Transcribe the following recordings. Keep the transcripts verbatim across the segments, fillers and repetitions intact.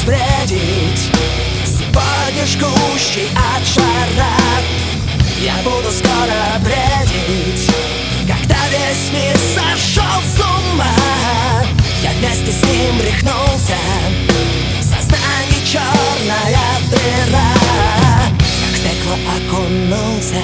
встретить сегодня жгущий от жара. Я буду скоро бредить, когда весь мир сошел с ума. Я вместе с ним рехнулся, в сознании черная дыра, как в пекло окунулся.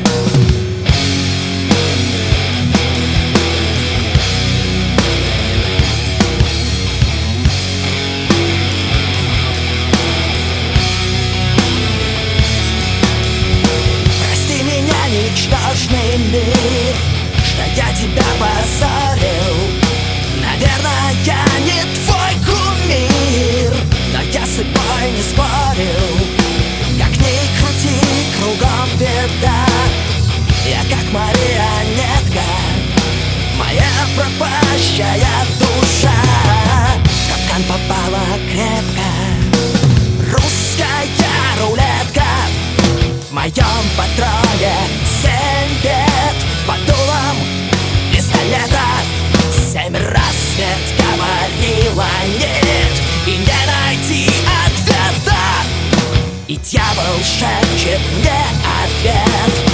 Ничтожный мир, что я тебя позорил. Наверное, я не твой кумир, но я с собой не спорил. Как ни крути, кругом беда. Я как марионетка, моя пропащая душа в капкан попала крепко. Русская рулетка в моем патроне. Семь бед под дулом пистолета. Семь раз смерть говорила нет, и не найти ответа. И дьявол шепчет мне ответ.